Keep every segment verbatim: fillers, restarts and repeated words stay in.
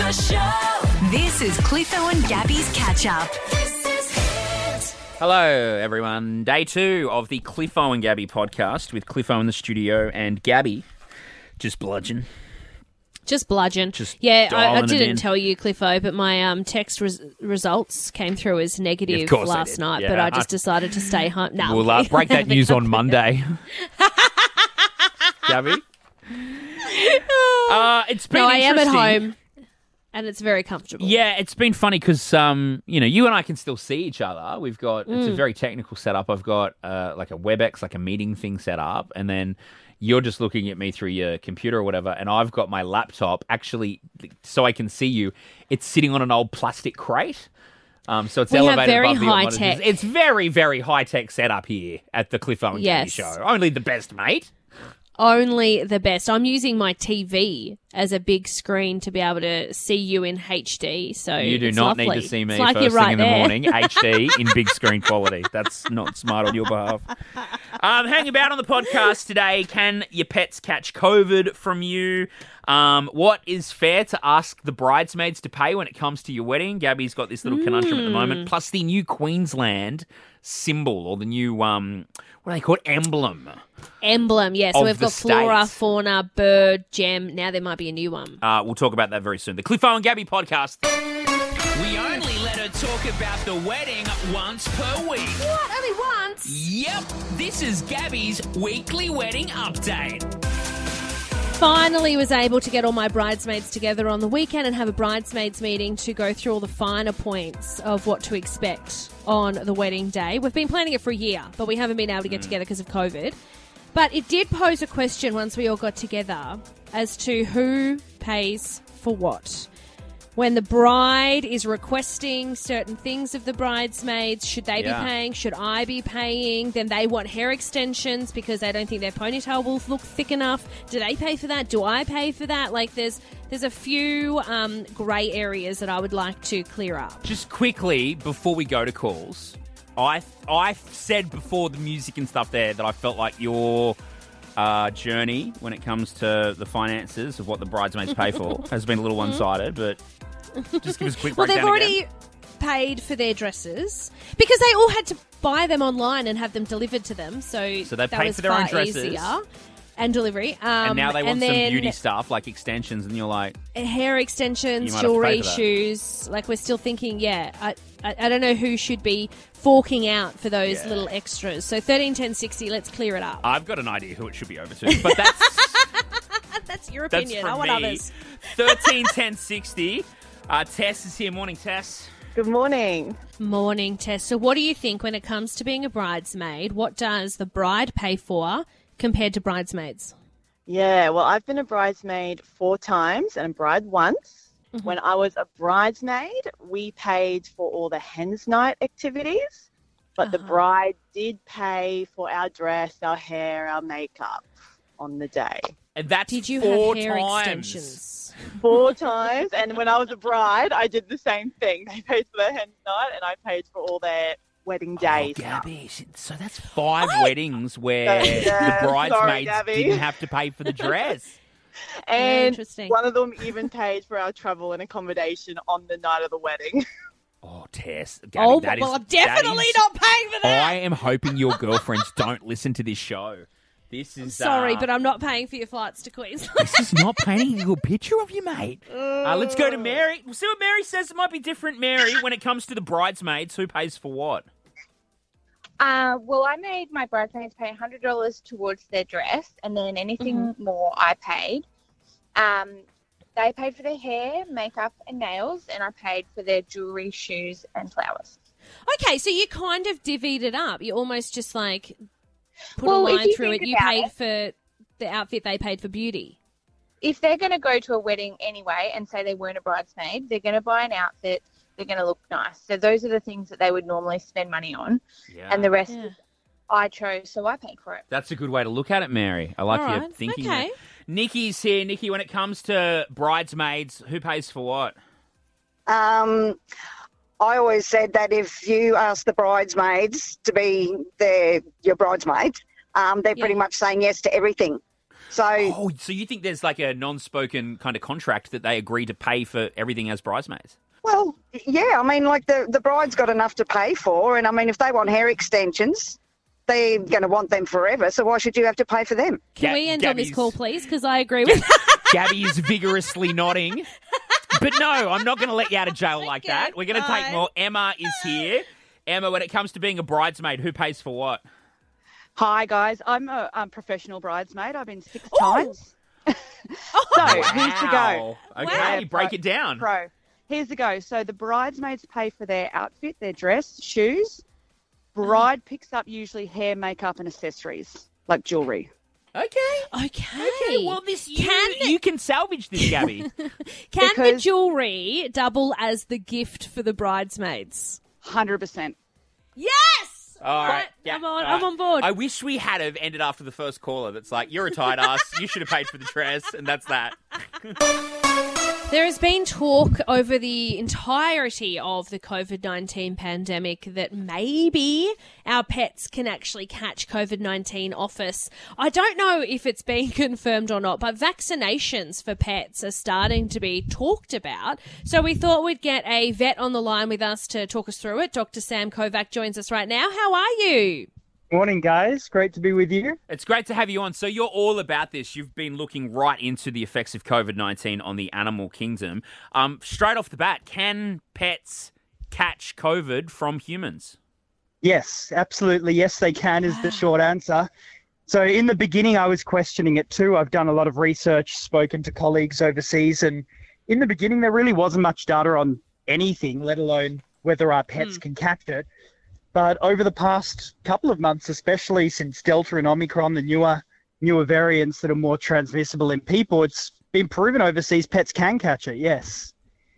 the show. This is Cliffo and Gabby's Catch Up. This is Hit. Hello, everyone. Day two of the Cliffo and Gabby podcast with Cliffo in the studio and Gabby just bludgeon. Just bludgeon. Just yeah, I, I dialing it didn't in. tell you, Cliffo, but my um, text res- results came through as negative Yeah, of course they last did. night, Yeah, but I I- just decided to stay home. No, We'll uh, break that news on Monday. Gabby? Uh, it's been No, I am at interesting. home, and it's very comfortable. Yeah, it's been funny because, um, you know, you and I can still see each other. We've got, it's Mm. a very technical setup. I've got uh, like a WebEx, like a meeting thing set up. And then you're just looking at me through your computer or whatever. And I've got my laptop actually, so I can see you. It's sitting on an old plastic crate. Um, so it's We have elevated very above the high monitors. tech. It's very, very high tech setup here at the Cliffo and Gabby Yes. show. Only the best, mate. Only the best. I'm using my T V as a big screen to be able to see you in H D. So You do it's not lovely. need to see me It's like first you're right thing in the there. morning, H D in big screen quality. That's not smart on your behalf. Um, hang about on the podcast today. Can your pets catch COVID from you? Um, what is fair to ask the bridesmaids to pay when it comes to your wedding? Gabby's got this little conundrum at the Hmm. moment. Plus the new Queensland symbol or the new, um, what do they call it? Emblem. Emblem, yeah. So Of we've the got flora, state. fauna, bird, gem. Now there might be a new one. Uh, we'll talk about that very soon. The Cliffo and Gabby podcast. We only let her talk about the wedding once per week. What? Only once? Yep, this is Gabby's weekly wedding update. Finally was able to get all my bridesmaids together on the weekend and have a bridesmaids meeting to go through all the finer points of what to expect on the wedding day. We've been planning it for a year, but we haven't been able to get together because of COVID. But it did pose a question once we all got together as to who pays for what. When the bride is requesting certain things of the bridesmaids, should they Yeah. be paying? Should I be paying? Then they want hair extensions because they don't think their ponytail will look thick enough. Do they pay for that? Do I pay for that? Like, there's there's a few um, grey areas that I would like to clear up. Just quickly, before we go to calls, I I said before the music and stuff there that I felt like your uh, journey when it comes to the finances of what the bridesmaids pay for has been a little one-sided, but just give us a quick Well, breakdown they've already again. paid for their dresses because they all had to buy them online and have them delivered to them. So, So they that paid was for their own far dresses. easier. And delivery. Um, And now they want and some then beauty stuff like extensions, and you're like, hair You extensions, might have to pay jewelry, for that. shoes. Like, we're still thinking, yeah, I, I, I don't know who should be forking out for those Yeah. little extras. So thirteen, ten, sixty, let's clear it up. I've got an idea who it should be over to, but that's That's your that's opinion. from I want me. others. thirteen ten sixty. Uh, Tess is here. Morning, Tess. Good morning. Morning, Tess. So what do you think when it comes to being a bridesmaid? What does the bride pay for compared to bridesmaids? Yeah, well, I've been a bridesmaid four times and a bride once. Mm-hmm. When I was a bridesmaid, we paid for all the hens night activities, but the Uh-huh. bride did pay for our dress, our hair, our makeup on the day. And that's Did you four have hair times. extensions? Four times. And when I was a bride, I did the same thing. They paid for their hens night and I paid for all their wedding Oh, days. Gabby, so that's five weddings where Yeah, the sorry, bridesmaids Gabby. didn't have to pay for the dress. And interesting. one of them even paid for our travel and accommodation on the night of the wedding. Oh, Tess. Gabby, Oh, that is- well, I'm that definitely is- not paying for that. I am hoping your girlfriends don't listen to this show. This is Sorry, uh, but I'm not paying for your flights to Queensland. this is not painting a good picture of you, mate. Uh, let's go to Mary. We'll see what Mary says. It might be different, Mary, when it comes to the bridesmaids. Who pays for what? Uh, well, I made my bridesmaids pay one hundred dollars towards their dress, and then anything Mm-hmm. more I paid. Um, they paid for their hair, makeup, and nails, and I paid for their jewellery, shoes, and flowers. Okay, so you kind of divvied it up. You almost just like put Well, a if line you through it. think You about paid it- for the outfit, they paid for beauty. If they're going to go to a wedding anyway and say they weren't a bridesmaid, they're going to buy an outfit, they're going to look nice. So those are the things that they would normally spend money on, Yeah. and the rest Yeah. I chose, so I paid for it. That's a good way to look at it, Mary. I like All your right, thinking. okay. there. Nikki's here. Nikki, when it comes to bridesmaids, who pays for what? Um, I always said that if you ask the bridesmaids to be their your bridesmaids, um, they're pretty Yeah. much saying yes to everything. So, Oh, so you think there's like a non-spoken kind of contract that they agree to pay for everything as bridesmaids? well, yeah, I mean, like the, the bride's got enough to pay for. And I mean, if they want hair extensions, they're going to want them forever. So why should you have to pay for them? Can Ga- we end on this Gabby's- call, please? Because I agree with Gabby is vigorously nodding. But no, I'm not going to let you out of jail like Okay, that. We're going to take fine. more. Emma is here. Emma, when it comes to being a bridesmaid, who pays for what? Hi, guys. I'm a um, professional bridesmaid. I've been six Ooh. times. So, here's the go. Wow. Okay, Wow. break it down. Pro. Here's the go. So the bridesmaids pay for their outfit, their dress, shoes. Bride picks up usually hair, makeup, and accessories like jewelry. Okay. Okay. Okay, well, this you, Can- you can salvage this, Gabby. Can the Because- jewellery double as the gift for the bridesmaids? Hundred percent. Yes! All right, Right, yeah, I'm on- all I'm on board. I wish we had have ended after the first caller. That's like, you're a tight ass. You should have paid for the dress, and that's that. There has been talk over the entirety of the COVID nineteen pandemic that maybe our pets can actually catch COVID nineteen off us. I don't know if it's been confirmed or not, but vaccinations for pets are starting to be talked about. So we thought we'd get a vet on the line with us to talk us through it. Doctor Sam Kovac joins us right now. How are you? Morning, guys. Great to be with you. It's great to have you on. So you're all about this. You've been looking right into the effects of COVID nineteen on the animal kingdom. Um, straight off the bat, can pets catch COVID from humans? Yes, absolutely. Yes, they can is the short answer. So in the beginning, I was questioning it too. I've done a lot of research, spoken to colleagues overseas, and in the beginning, there really wasn't much data on anything, let alone whether our pets can catch it. But over the past couple of months, especially since Delta and Omicron, the newer newer variants that are more transmissible in people, it's been proven overseas pets can catch it, yes.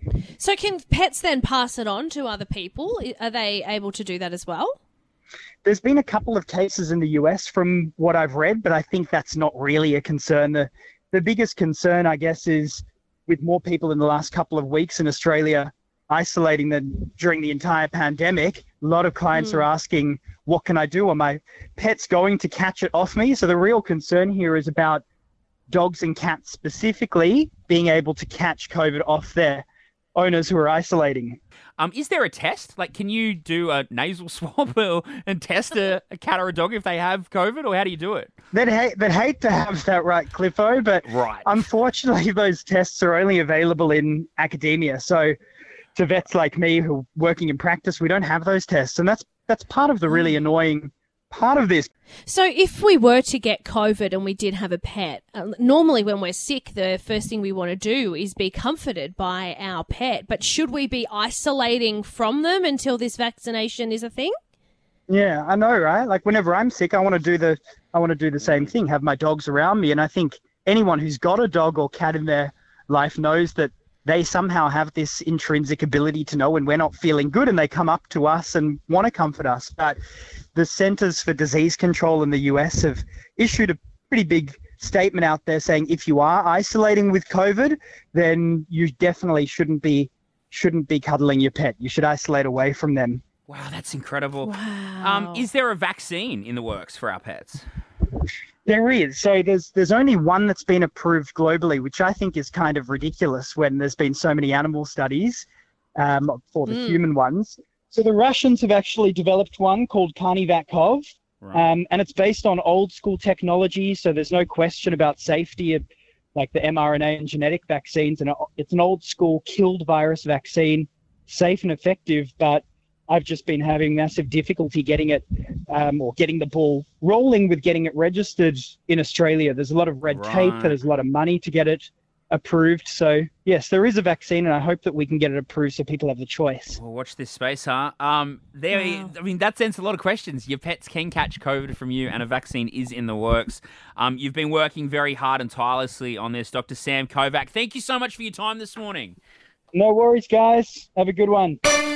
So can pets then pass it on to other people? Are they able to do that as well? There's been a couple of cases in the U S from what I've read, but I think that's not really a concern. The, the biggest concern, I guess, is with more people in the last couple of weeks in Australia isolating them during the entire pandemic. A lot of clients Mm. are asking, what can I do? Are my pets going to catch it off me? So the real concern here is about dogs and cats specifically being able to catch COVID off their owners who are isolating. Um, is there a test? Like, can you do a nasal swab or, and test a, a cat or a dog if they have COVID, or how do you do it? They'd hate, they'd hate to have that, right, Cliffo, but Right. unfortunately those tests are only available in academia. So to vets like me who are working in practice, we don't have those tests. And that's that's part of the really annoying part of this. So if we were to get COVID and we did have a pet, uh, normally when we're sick, the first thing we want to do is be comforted by our pet. But should we be isolating from them until this vaccination is a thing? Yeah, I know, right? Like whenever I'm sick, I want to do the I want to do the same thing, have my dogs around me. And I think anyone who's got a dog or cat in their life knows that they somehow have this intrinsic ability to know when we're not feeling good, and they come up to us and want to comfort us. But the Centers for Disease Control in the U S have issued a pretty big statement out there saying if you are isolating with COVID, then you definitely shouldn't be shouldn't be cuddling your pet. You should isolate away from them. Wow, that's incredible. Wow. Um, is there a vaccine in the works for our pets? There is. So there's there's only one that's been approved globally, which I think is kind of ridiculous when there's been so many animal studies um, for the Mm. human ones. So the Russians have actually developed one called Carnivacov, Right. um, and it's based on old school technology. So there's no question about safety of like the mRNA and genetic vaccines. And it's an old school killed virus vaccine, safe and effective, but I've just been having massive difficulty getting it um, or getting the ball rolling with getting it registered in Australia. There's a lot of red tape. Right. There's a lot of money to get it approved. So, yes, there is a vaccine, and I hope that we can get it approved so people have the choice. Well, watch this space, huh? Um, there. Wow. I mean, that answers a lot of questions. Your pets can catch COVID from you, and a vaccine is in the works. Um, you've been working very hard and tirelessly on this, Doctor Sam Kovac. Thank you so much for your time this morning. No worries, guys. Have a good one.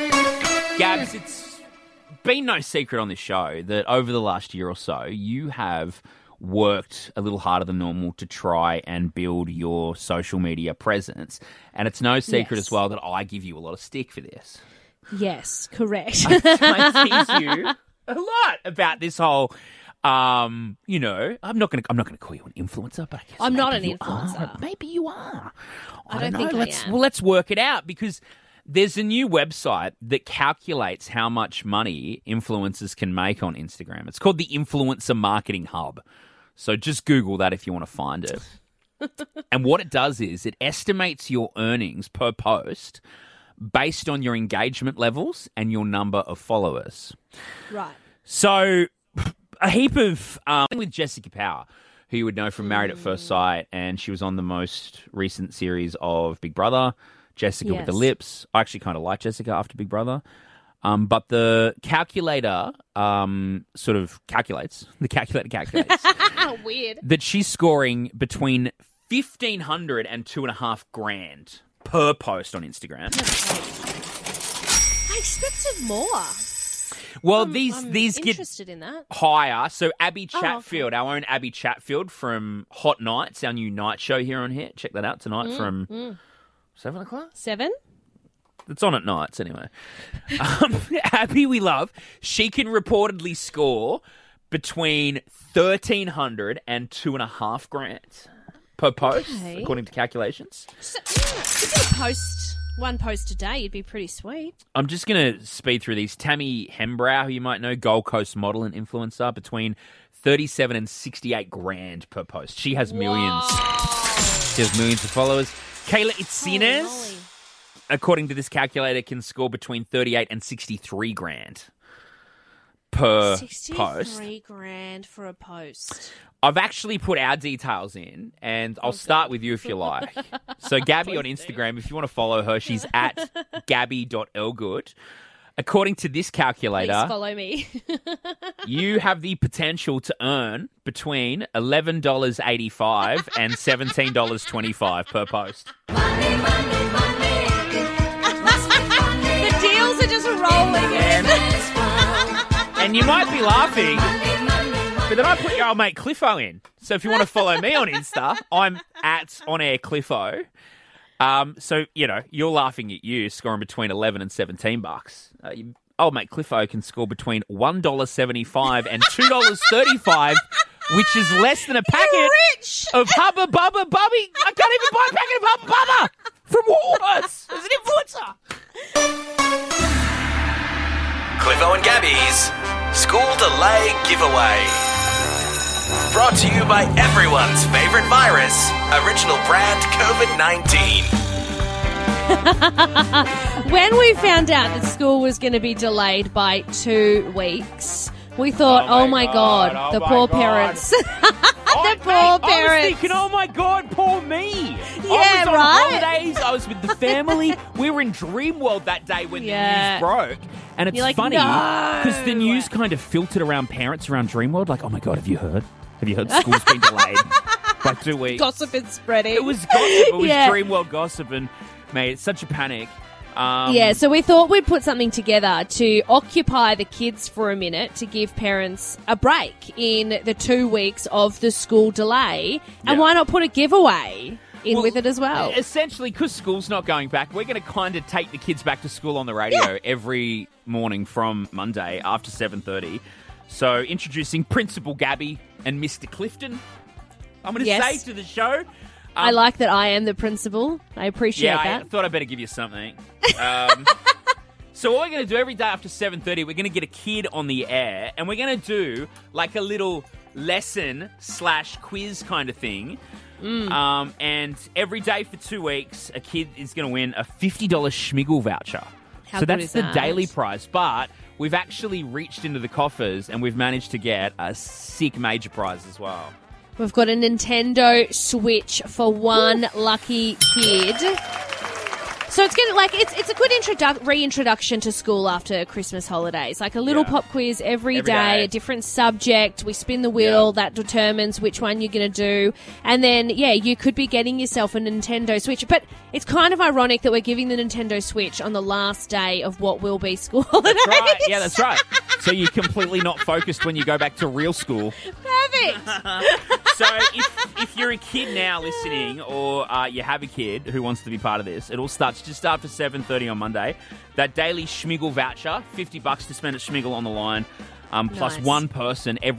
Gabs, it's been no secret on this show that over the last year or so, you have worked a little harder than normal to try and build your social media presence. And it's no secret Yes. as well that I give you a lot of stick for this. Yes, correct. I tease you a lot about this whole Um, you know, I'm not gonna I'm not gonna call you an influencer, but I guess I'm maybe not an you influencer. are. Maybe you are. I don't know. think I let's, am. Well, let's work it out because there's a new website that calculates how much money influencers can make on Instagram. It's called the Influencer Marketing Hub. So just Google that if you want to find it. And what it does is it estimates your earnings per post based on your engagement levels and your number of followers. Right. So a heap of um, with Jessica Power, who you would know from Married at First Sight, and she was on the most recent series of Big Brother, Jessica with the Yes. Lips. I actually kind of like Jessica after Big Brother. Um, but the calculator um, sort of calculates, the calculator calculates Weird. that she's scoring between fifteen hundred and two and a half grand per post on Instagram. I expected more. Well, I'm, these I'm these get interested in that. higher. So Abby Oh, okay. Chatfield, our own Abby Chatfield from Hot Nights, our new night show here on Hit. Check that out tonight Mm, from seven o'clock. Seven? It's on at nights anyway. Um, Abby, we love. She can reportedly score between thirteen hundred and two and a half grand per post, Okay. according to calculations. So, yeah, if you did a post, one post a day, you'd be pretty sweet. I'm just going to speed through these. Tammy Hembrow, who you might know, Gold Coast model and influencer, between thirty-seven and sixty-eight grand per post. She has millions. She has millions of followers. Kayla Itzinez, moly. according to this calculator, can score between thirty-eight and sixty-three grand per post. sixty-three grand for a post. I've actually put our details in, and I'll start with you if you like. So Gabby on Instagram, if you want to follow her, she's at gabby dot elgood. According to this Please calculator, follow me. you have the potential to earn between eleven dollars and eighty-five cents and seventeen dollars and twenty-five cents per post. The deals are just rolling in. And you might be laughing, but then I put your old mate Cliffo in. So if you want to follow me on Insta, I'm at On Air Cliffo. Um, so, you know, you're laughing at you scoring between eleven and seventeen bucks. Uh, you, old mate Cliffo can score between one dollar seventy-five and two dollars thirty-five, which is less than a packet Rich! of Hubba Bubba Bubby. I can't even buy a packet of Hubba Bubba from Woolworths as an influencer. Cliffo and Gabby's School Delay Giveaway. Brought to you by everyone's favourite virus, original brand COVID nineteen. When we found out that school was going to be delayed by two weeks, we thought, Oh oh my my God, God, oh the my poor God. parents. Oh, the poor mate, I was parents. thinking, oh my God, poor me. I Yeah, was on right? holidays. I was with the family. We were in Dreamworld that day when Yeah. the news broke. And it's You're like, funny no. because the news kind of filtered around parents around Dreamworld. Like, oh my God, have you heard? Have you heard school's been delayed by two weeks? Gossip is spreading. It was gossip. It was Yeah. Dreamworld gossip. And, mate, it's such a panic. Um, Yeah, so we thought we'd put something together to occupy the kids for a minute to give parents a break in the two weeks of the school delay. And Yeah. why not put a giveaway in Well, with it as well? Essentially, because school's not going back, we're going to kind of take the kids back to school on the radio every morning from Monday after seven thirty. So, introducing Principal Gabby and Mister Clifton. I'm going to Yes. say to the show. I like that I am the principal. I appreciate Yeah, I that. thought I'd better give you something. Um, so what we're going to do every day after seven thirty, we're going to get a kid on the air, and we're going to do like a little lesson slash quiz kind of thing. Mm. Um, and every day for two weeks, a kid is going to win a fifty dollars Schmiggle voucher. How so good that's is the that? daily prize. But we've actually reached into the coffers, and we've managed to get a sick major prize as well. We've got a Nintendo Switch for one lucky kid. So it's gonna like it's it's a good introdu- reintroduction to school after Christmas holidays. Like a little Yeah. pop quiz every, Every day, day. a different subject. We spin the wheel Yeah. that determines which one you're gonna do, and then yeah, you could be getting yourself a Nintendo Switch. But it's kind of ironic that we're giving the Nintendo Switch on the last day of what will be school holidays. That's right. Yeah, that's right. So you're completely not focused when you go back to real school. Perfect. So if if you're a kid now listening, or uh, you have a kid who wants to be part of this, it all starts just after seven thirty on Monday. That daily Schmiggle voucher, fifty bucks to spend at Schmiggle on the line, um, plus Nice. one person every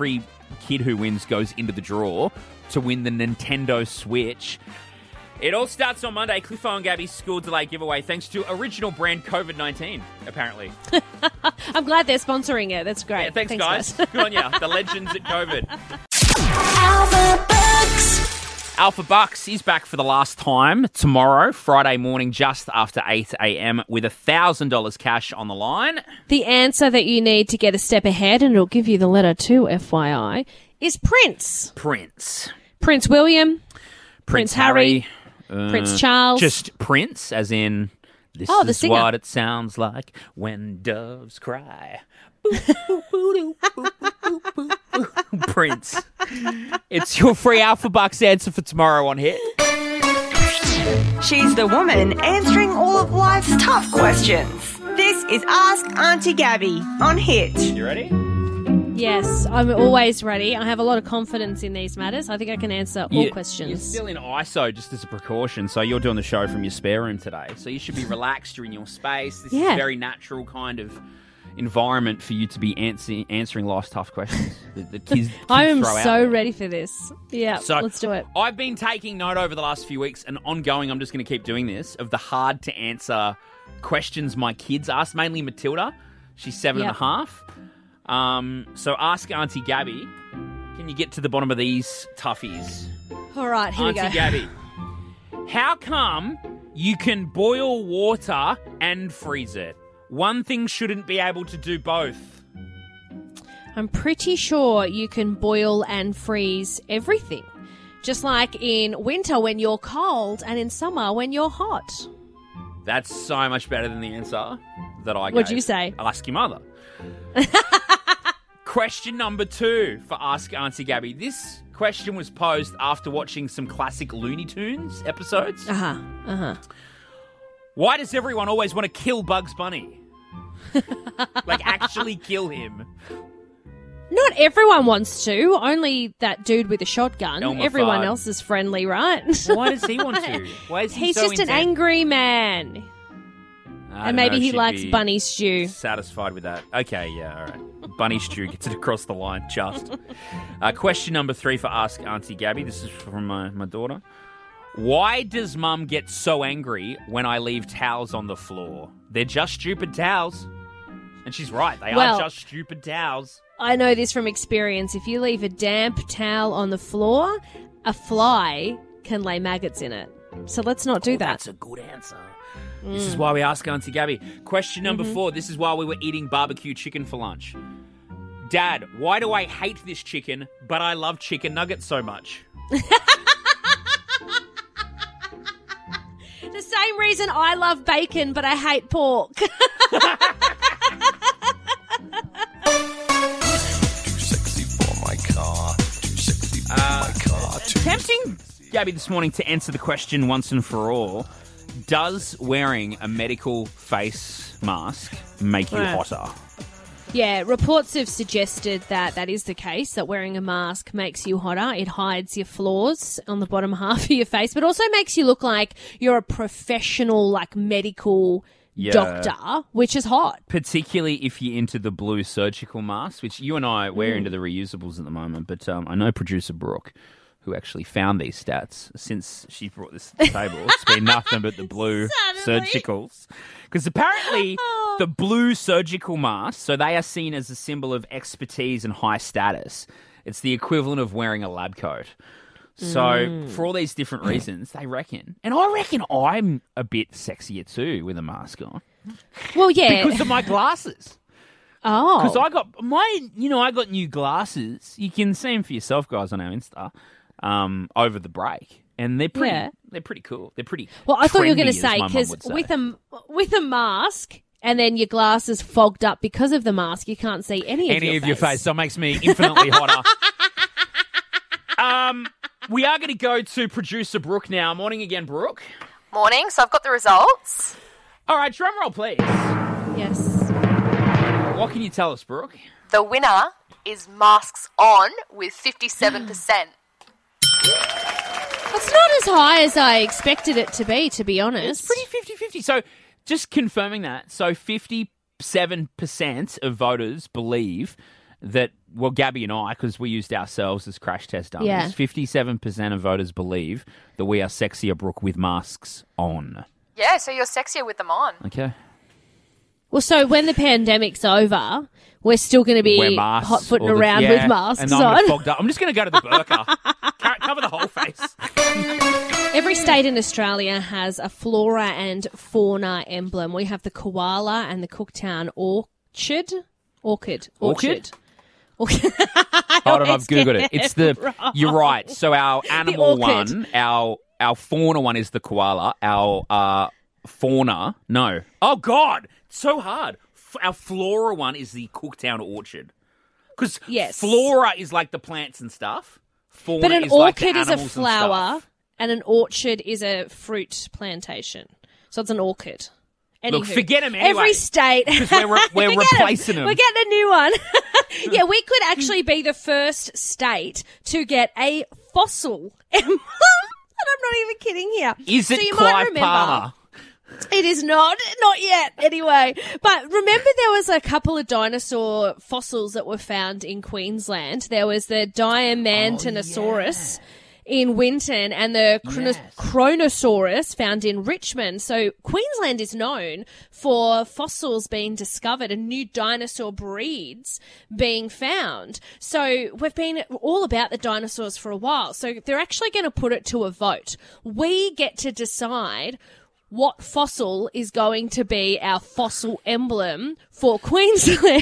kid who wins goes into the draw to win the Nintendo Switch. It all starts on Monday. Cliffo and Gabby's school delay giveaway thanks to original brand COVID nineteen, apparently. I'm glad they're sponsoring it. That's great. Yeah, thanks, thanks guys. guys. Good on you. The legends at COVID. Alpha Bucks. Alpha Bucks is back for the last time tomorrow, Friday morning, just after eight a.m. with one thousand dollars cash on the line. The answer that you need to get a step ahead, and it'll give you the letter too, F Y I, is Prince. Prince. Prince William. Prince, Prince Harry. Harry. Uh, Prince Charles. Just Prince, as in, this Oh, the is singer. what it sounds like when doves cry. Boo, boo, boo, doo, boo, boo, boo, boo, boo. Prince. It's your free Alpha Bucks answer for tomorrow on Hit. She's the woman answering all of life's tough questions. This is Ask Auntie Gabby on Hit. You ready? Yes, I'm always ready. I have a lot of confidence in these matters. I think I can answer all You- questions. You're still in I S O just as a precaution, so you're doing the show from your spare room today. So you should be relaxed. You're in your space. This is Yeah. a very natural kind of environment for you to be answer- answering life's tough questions. The, the kids, kids I am throw out so there. ready for this. Yeah, So let's do it. I've been taking note over the last few weeks, and ongoing, I'm just going to keep doing this, of the hard to answer questions my kids ask, mainly Matilda. She's seven Yep. and a half. Um, so ask Auntie Gabby, can you get to the bottom of these toughies? All right, here Auntie we go. Gabby, how come you can boil water and freeze it? One thing shouldn't be able to do both. I'm pretty sure you can boil and freeze everything. Just like in winter when you're cold and in summer when you're hot. That's so much better than the answer that I gave. What'd you say? Ask your mother. Question number two for Ask Auntie Gabby. This question was posed after watching some classic Looney Tunes episodes. Uh-huh, uh-huh. Why does everyone always want to kill Bugs Bunny? Like, actually kill him. Not everyone wants to. Only that dude with a shotgun. Elmer Everyone Fudd. else is friendly, right? Why does he want to? Why is he He's so just an intent? angry man. I And don't maybe know if he she'd likes be bunny stew. Satisfied with that. Okay, yeah, all right. Bunny stew gets it across the line, just. Uh, question number three for Ask Auntie Gabby. This is from my, my daughter. Why does Mum get so angry when I leave towels on the floor? They're just stupid towels. And she's right. They Well- are just stupid towels. I know this from experience. If you leave a damp towel on the floor, a fly can lay maggots in it. So let's not do Oh, that. That's a good answer. This is why we ask Auntie Gabby. Question number Mm-hmm. four. This is why we were eating barbecue chicken for lunch. Dad, why do I hate this chicken, but I love chicken nuggets so much? The same reason I love bacon, but I hate pork. Tempting, Gabby, this morning to answer the question once and for all. Does wearing a medical face mask make you Right. hotter? Yeah, reports have suggested that that is the case, that wearing a mask makes you hotter. It hides your flaws on the bottom half of your face, but also makes you look like you're a professional, like, medical Yeah. doctor, which is hot. Particularly if you're into the blue surgical mask, which you and I, we're Mm. into the reusables at the moment, but um, I know producer Brooke, who actually found these stats since she brought this to the table. It's been nothing but the blue Suddenly. surgicals. Because apparently the blue surgical masks, so they are seen as a symbol of expertise and high status. It's the equivalent of wearing a lab coat. So Mm. for all these different reasons, they reckon. And I reckon I'm a bit sexier too with a mask on. Well, yeah. Because of my glasses. oh. Because I got my, you know, I got new glasses. You can see them for yourself, guys, on our Insta. Um, over the break, and they're pretty. Yeah. They're pretty cool. They're pretty. Well, I thought you were going to trendy, as say, my mum because would say. with a, with a mask and then your glasses fogged up because of the mask, you can't see any of any your of face. your face, so it makes me infinitely hotter. um, we are going to go to producer Brooke now. Morning again, Brooke. Morning, so I've got the results. All right, drum roll, please. Yes. What can you tell us, Brooke? The winner is masks on with fifty-seven percent. It's not as high as I expected it to be, to be honest. It's pretty fifty-fifty. So just confirming that. So fifty-seven percent of voters believe that, well, Gabby and I, because we used ourselves as crash test dummies, Yeah. fifty-seven percent of voters believe that we are sexier, Brooke, with masks on. Yeah, so you're sexier with them on. Okay. Well, so when the pandemic's over, we're still going to Wear be masks. hot-footing all the- around yeah, with masks and I'm gonna on. fogged up. I'm just going to go to the burqa. Co- Cover the whole face. Every state in Australia has a flora and fauna emblem. We have the koala and the Cooktown orchid. Orchid. Orchid? Orchid. Hold on, I've always Googled get it. It's the, wrong. you're right. So our animal orchid. one, our our fauna one is the koala. Our uh, fauna, no. Oh, God. It's so hard. F- Our flora one is the Cooktown orchard. Because Yes. flora is like the plants and stuff. Fauna But an is like the orchid is a animals and flower stuff. and an orchard is a fruit plantation. So it's an orchid. Look, Anywho, forget 'em anyway, Every state. 'cause we're re- we're Forget 'em. replacing 'em. We're getting a new one. Yeah, we could actually be the first state to get a fossil emblem. And I'm not even kidding here. Is it so you might Clive remember, Palmer? It is not, not yet, anyway. But remember there was a couple of dinosaur fossils that were found in Queensland. There was the Diamantinosaurus in Winton and the Chrono- Yes. Chronosaurus found in Richmond. So Queensland is known for fossils being discovered and new dinosaur breeds being found. So we've been all about the dinosaurs for a while. So they're actually going to put it to a vote. We get to decide what fossil is going to be our fossil emblem for Queensland.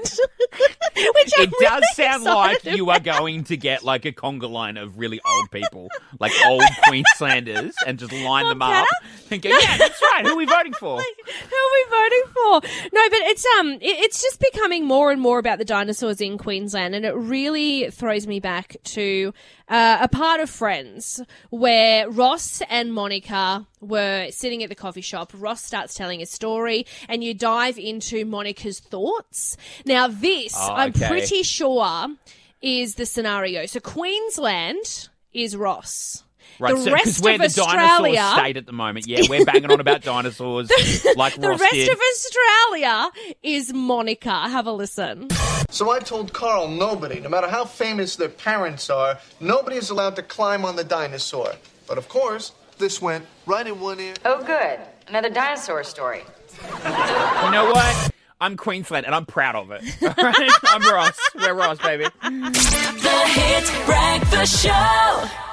Which I'm It does really sound like excited you are about. going to get like a conga line of really old people, like old Queenslanders, and just line them up and go, yeah, that's right, who are we voting for? Who are we voting for? No, but it's um, it, it's just becoming more and more about the dinosaurs in Queensland, and it really throws me back to uh, a part of Friends where Ross and Monica were sitting at the coffee shop. Ross starts telling a story, and you dive into Monica's thoughts. Now, this Oh, I'm okay. pretty sure is the scenario. So Queensland is Ross. Right, the so rest because we're of the Australia, dinosaur state at the moment. Yeah, we're banging on about dinosaurs like the Ross rest did. of Australia is Monica. Have a listen. So I told Carl nobody, no matter how famous their parents are, nobody is allowed to climb on the dinosaur. But of course, this went right in one ear. Oh, good. Another dinosaur story. You know what? I'm Queensland, and I'm proud of it. All right? I'm Ross. We're Ross, baby. The Hit Breakfast Show.